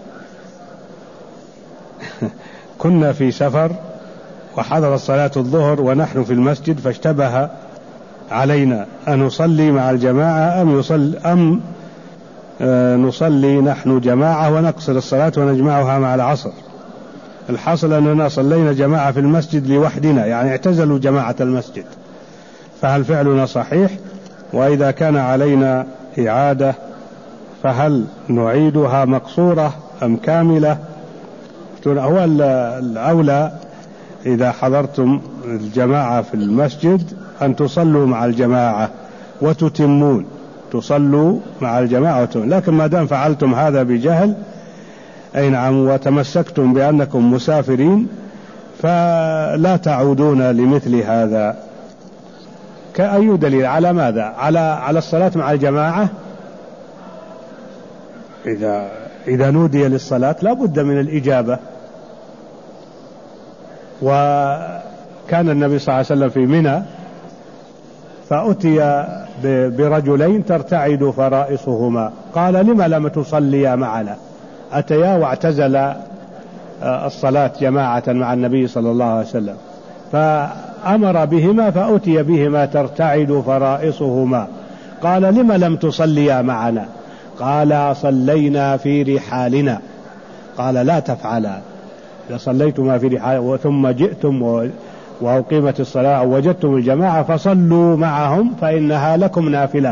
كنا في سفر وحضر الصلاة الظهر ونحن في المسجد، فاشتبه علينا أن نصلي مع الجماعة أم يصل أم نصلي نحن جماعة ونقصر الصلاة ونجمعها مع العصر. الحاصل أننا صلينا جماعة في المسجد لوحدنا، يعني اعتزلوا جماعة المسجد، فهل فعلنا صحيح؟ وإذا كان علينا إعادة فهل نعيدها مقصورة أم كاملة؟ هو الأولى إذا حضرتم الجماعة في المسجد أن تصلوا مع الجماعة وتتمون، تصلوا مع الجماعة وتتمون. لكن ما دام فعلتم هذا بجهل، أي نعم، وتمسكتم بأنكم مسافرين، فلا تعودون لمثل هذا. كأي دليل على ماذا؟ على على الصلاة مع الجماعة. إذا إذا نودي للصلاة لا بد من الإجابة. وكان النبي صلى الله عليه وسلم في منى فأتي برجلين ترتعد فرائصهما، قال لم لم تصليا معنا؟ أتيا واعتزل الصلاة جماعة مع النبي صلى الله عليه وسلم، فأمر بهما فأتي بهما ترتعد فرائصهما، قال لم لم تصليا معنا؟ قال صلينا في رحالنا. قال لا تفعلا، إذا صليتما في رحال ثم جئتم وأقيمت الصلاة ووجدتم الجماعة فصلوا معهم فإنها لكم نافلة.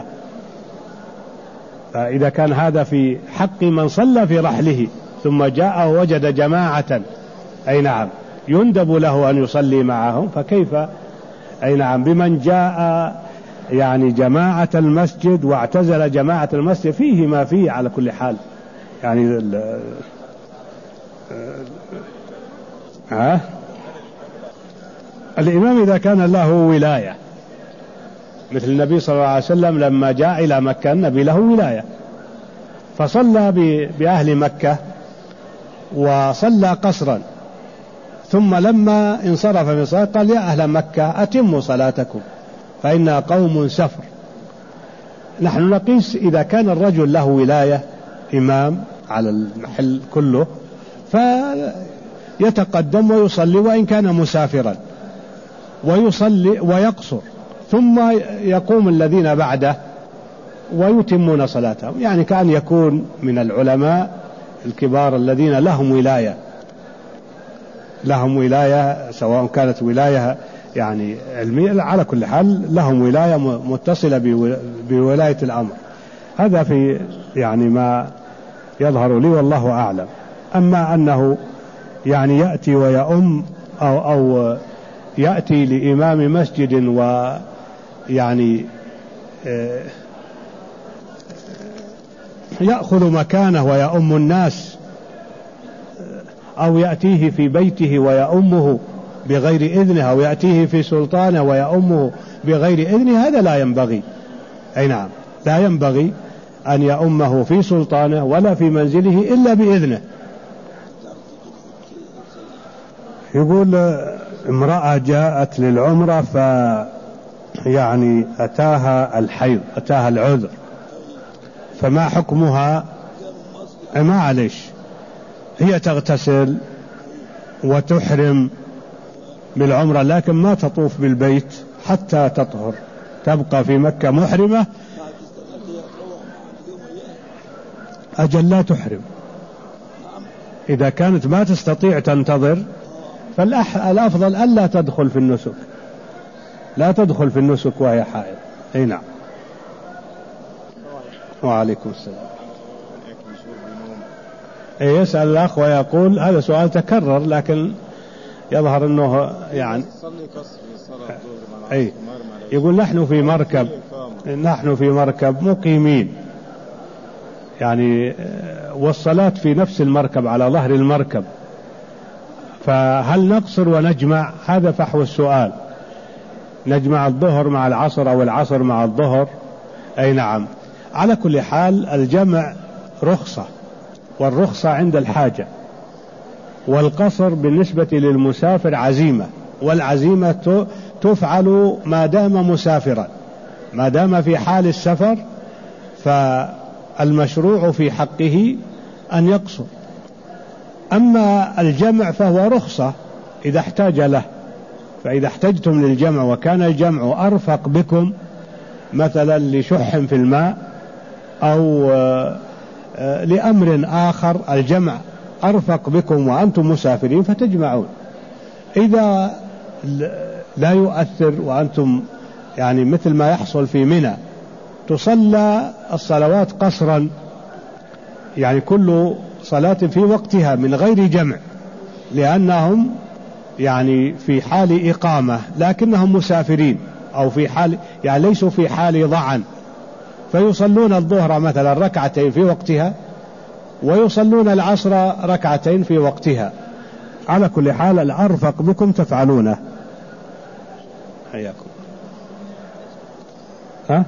فإذا كان هذا في حق من صلى في رحله ثم جاء ووجد جماعة، أي نعم، يندب له أن يصلي معهم، فكيف أي نعم بمن جاء يعني جماعة المسجد واعتزل جماعة المسجد؟ فيه ما فيه على كل حال. يعني ها الإمام إذا كان له ولاية، مثل النبي صلى الله عليه وسلم لما جاء إلى مكة النبي له ولاية، فصلى بأهل مكة وصلى قصرا، ثم لما انصرف من صلاة قال يا أهل مكة أتموا صلاتكم فإنا قوم سفر. نحن نقيس إذا كان الرجل له ولاية إمام على المحل كله فيتقدم ويصلي وإن كان مسافرا، ويصلي ويقصر، ثم يقوم الذين بعده ويتمون صلاتهم. يعني كأن يكون من العلماء الكبار الذين لهم ولاية، لهم ولاية سواء كانت ولاية يعني علمية، على كل حال لهم ولاية متصلة بولاية الأمر. هذا في يعني ما يظهر لي والله أعلم. أما أنه يعني يأتي ويؤم أو, أو يأتي لإمام مسجد ويعني يأخذ مكانه ويؤم الناس، أو يأتيه في بيته ويؤمه بغير إذنه، أو يأتيه في سلطانه ويؤمه بغير إذنه، هذا لا ينبغي. أي نعم، لا ينبغي أن يؤمه في سلطانه ولا في منزله إلا بإذنه. يقول امرأة جاءت للعمرة ف يعني أتاها الحيض، أتاها العذر، فما حكمها؟ ما عليش، هي تغتسل وتحرم بالعمرة لكن ما تطوف بالبيت حتى تطهر، تبقى في مكة محرمة. أجل لا تحرم، إذا كانت ما تستطيع تنتظر فالأفضل ألا تدخل في النسك، لا تدخل في النسك وهي حائض. أي نعم. وعليكم السلام. يسأل الأخ ويقول هذا سؤال تكرر لكن يظهر أنه يعني أي يقول نحن في مركب نحن في مركب مقيمين يعني، والصلاة في نفس المركب على ظهر المركب، فهل نقصر ونجمع؟ هذا فحوى السؤال، نجمع الظهر مع العصر أو العصر مع الظهر. أي نعم. على كل حال الجمع رخصة، والرخصة عند الحاجة، والقصر بالنسبة للمسافر عزيمة، والعزيمة تفعل ما دام مسافرا، ما دام في حال السفر فالمشروع في حقه أن يقصر. أما الجمع فهو رخصة إذا احتاج له، فإذا احتجتم للجمع وكان الجمع أرفق بكم مثلا لشح في الماء أو لأمر آخر، الجمع أرفق بكم وأنتم مسافرين فتجمعون. إذا لا يؤثر وأنتم يعني مثل ما يحصل في منى تصلى الصلوات قصرا، يعني كل صلاة في وقتها من غير جمع، لأنهم يعني في حال إقامة لكنهم مسافرين، أو في حال يعني ليسوا في حال ضعن، فيصلون الظهر مثلا ركعتين في وقتها ويصلون العصر ركعتين في وقتها. على كل حال الأرفق بكم تفعلونه. حياكم. ها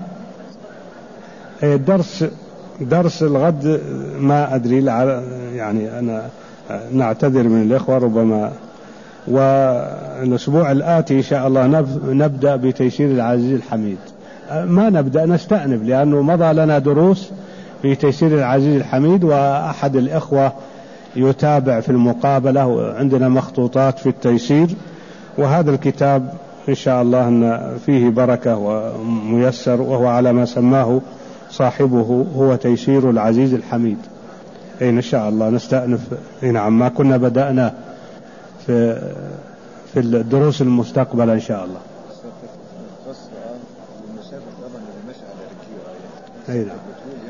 الدرس درس الغد ما أدري، يعني أنا نعتذر من الإخوة ربما، والأسبوع الآتي إن شاء الله نبدأ بتيسير العزيز الحميد. ما نبدأ، نستأنف، لأنه مضى لنا دروس في تيسير العزيز الحميد، وأحد الإخوة يتابع في المقابلة، وعندنا مخطوطات في التيسير، وهذا الكتاب إن شاء الله أن فيه بركة وميسر، وهو على ما سماه صاحبه هو تيسير العزيز الحميد. إن, إن شاء الله نستأنف. نعم، ما كنا بدأنا في في الدروس المستقبل إن شاء الله. أي نعم.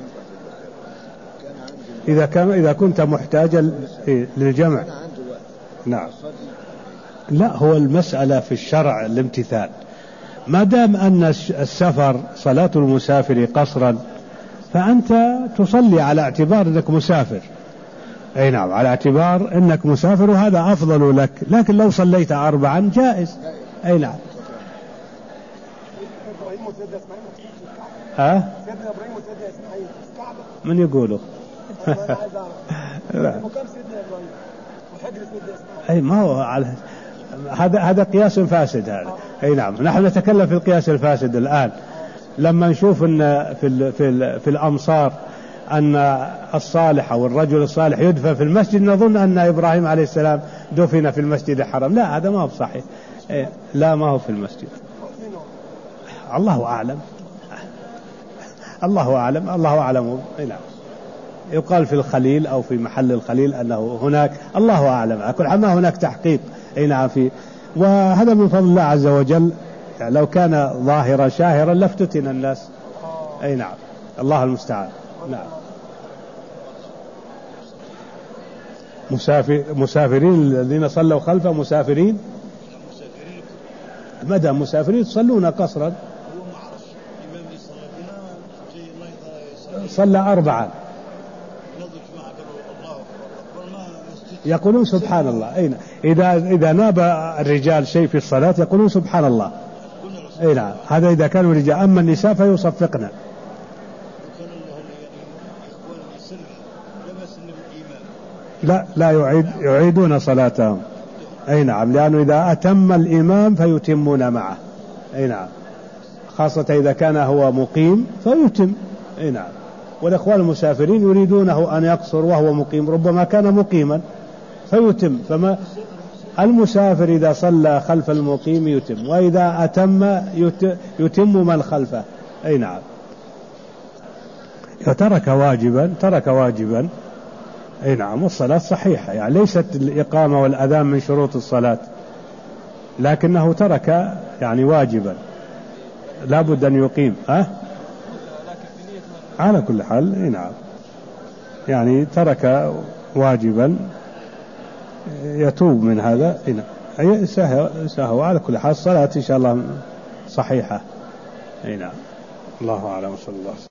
إذا كان إذا كنت محتاجا للجمع. نعم. لا، هو المسألة في الشرع الامتثال، ما دام أن السفر صلاة المسافر قصرا فأنت تصلي على اعتبار أنك مسافر. أي نعم، على اعتبار أنك مسافر، وهذا أفضل لك، لكن لو صليت أربعا جائز. أي نعم. ها؟ من يقوله؟ أي ما هو على هذا هذا قياس فاسد هذا. أي نعم، نحن نتكلم في القياس الفاسد الآن. لما نشوف أن في ال في ال في الأمصار أن الصالح أو الرجل الصالح يدفن في المسجد، نظن أن إبراهيم عليه السلام دفن في المسجد الحرام. لا، هذا ما هو صحيح. لا، ما هو في المسجد. الله أعلم، الله أعلم، الله أعلم. نعم، يقال في الخليل أو في محل الخليل أنه هناك، الله أعلم. كل ما هناك تحقيق. أي نعم. في وهذا من فضل الله عز وجل، يعني لو كان ظاهرا شاهرا لافتتن الناس. أي نعم، الله المستعان. نعم. مسافر مسافرين الذين صلوا خلفه مسافرين، مدى مسافرين تصلون قصرا. صلى أربعا يقولون سبحان الله. أين إذا إذا ناب الرجال شيء في الصلاة يقولون سبحان الله. أي نعم، هذا إذا كانوا رجال. أما النساء فيصفقن. لا لا يعيد يعيدون صلاتهم. أي نعم، لأنه إذا أتم الإمام فيتمون معه. أي نعم، خاصة إذا كان هو مقيم فيتم. أي نعم. والإخوان المسافرين يريدونه أن يقصر وهو مقيم، ربما كان مقيما فيتم. فما المسافر إذا صلى خلف المقيم يتم، وإذا أتم يتم من خلفه. أي نعم، ترك واجبا ترك واجبا أي نعم، والصلاة صحيحة. يعني ليست الإقامة والأذان من شروط الصلاة، لكنه ترك يعني واجبا لا بد أن يقيم. أه؟ على كل حال أي نعم، يعني ترك واجبا يتوب من هذا. أي سهو, سهو على كل حال الصلاة إن شاء الله صحيحة. أي نعم، الله أعلم، صلى الله عليه وسلم.